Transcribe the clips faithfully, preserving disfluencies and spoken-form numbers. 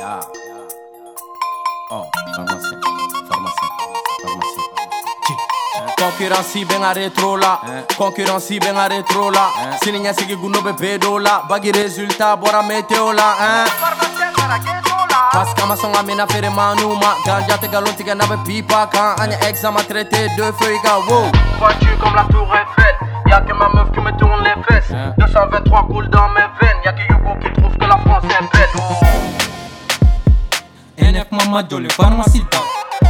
Yeah. Oh, pharmacien, pharmacien, pharmacien. Concurrence ben a rétro là, concurrence ben a rétro là. Si n'y a sigi guno be bedo là, bagi résultat bora météo là, hein. Parce que ma son amena fere manuma, ganja te galon tiga na be pipa quand anya examen traité deux feuilles ga wow. Voiture comme la tour Eiffel, y'a que ma meuf qui me tourne les fesses. deux cent vingt-trois coule dans mes veines, y'a que Hugo qui trouve que la France est belle. N F Mama Jolly Pharmacie Dal.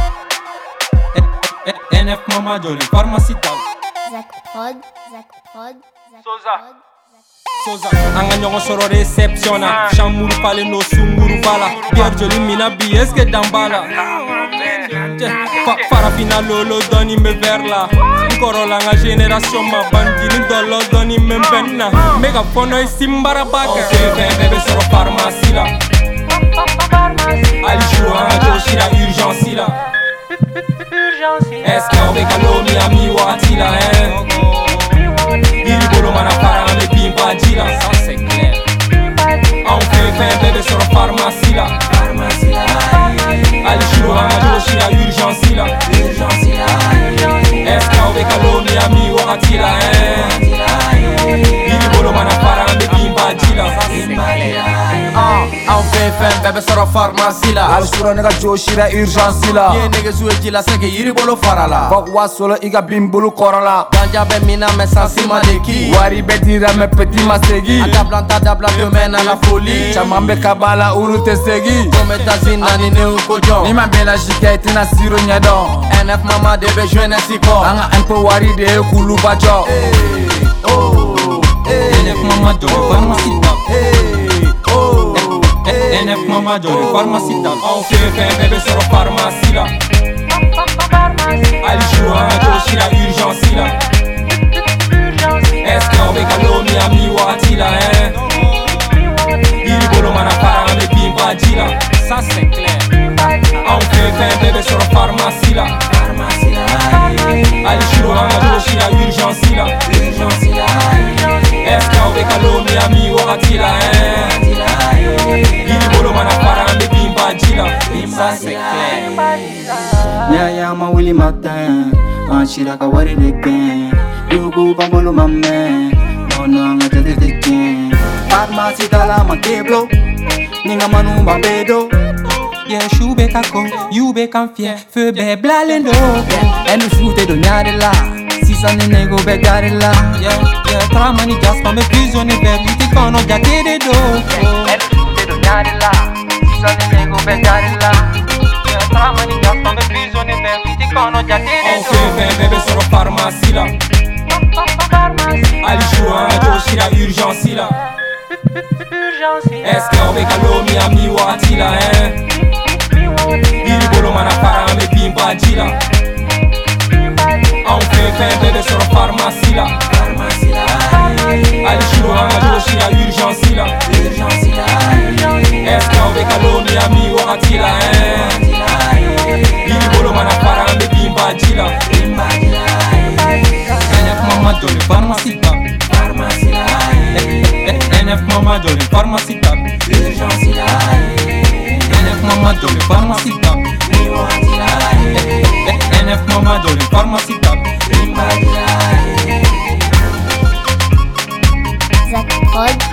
N F Mama Jolly Pharmacie Dal. Zach Prod, Zach Prod, Soza. Soza. Anga nyongo soro receptiona. Chamuru pale no sunguru bala. Pierre Jolly mina bi eske dambala. Farafina lolo doni me verla. Nkorola nga génération ma bandini dolo doni me benna. Mega fono isimbara baka. Ok, bébé soro pharmacie la. Ali joua Joshira urgence là. Est-ce qu'on veut calomnie à mi-wati là, hein? Il bolo mana para me pimpa dila, ça c'est clair. On fait fin bébé sur la pharmacie là. Ali joua Joshira urgence là. Est-ce qu'on veut calomnie à mi-wati là, hein? Il bolo mana para me pimpa dila, ça c'est clair. On fait fin bébé sur la pharmacie là. Ali sura nega Joshira urgence la. Ye nigga jouer qui la sege yiri bolo farala. Bakwa solo iga bimbulu korala. Ganja be mina me sensima de qui. Wari be dira me petit masegi. Adablanta dabla te mène à la folie. Chamambe kabala uru te segi. Comme tazina ni ne ukojon. Nima bela shiketi na siro nyadon. N F Mama debe jeune siko. Anga empo wari de kulu bajo. Oh, N F Mama Jolly Pharmacie Dal. oh. N F Mama Jolly Pharmacie Dal. On fait fin bébé sur la pharmacie là. Ali joua Joshira urgence là. Est-ce qu'on veut calomnie à mi-wati là, hein? Il bolo mana para me pimpa dila, ça c'est clair. On fait fin bébé sur la pharmacie là. Ali joua Joshira urgence là. Est-ce qu'on veut calomnie à mi-wati là, hein? Il bolo mana para me pimpa dila, ça c'est clair. Ya ya ma wili matin, anshira ka wari de ken. Yugu bambolo mamme, no no nga jade de ken. Pharmacie Dal ma keblo, ninga manu bambedo. Yeah, chou be kako, you be confie, feu be blalendo. Enu shute do nyare la, sisa ne nego be gare la. Yeah, yeah, tramani gas pa me prisonnier be, iti kono jake de do. Enu shute do nyare la, sisa ne nego be gare la. Yeah, tramani gas pa me prisonnier be, iti kono jake de do. On fait fin bébé sur la pharmacie là. Ali joua Joshira urgence là. Est-ce qu'on veut calomnie à mi-wati là, hein? Il bolo mana para me pimpa dila. On fait fin bébé sur la pharmacie là. Ali joua Joshira urgence là. Est-ce qu'on veut calomnie à mi-wati là, hein? Il bolo mana para me pimpa dila. N F Mama Jolly Pharmacie Dal. N F Mama Jolly Pharmacie Dal. N F Mama Jolly Pharmacie Dal. N F Mama Jolly Pharmacie Dal. Zach Prod.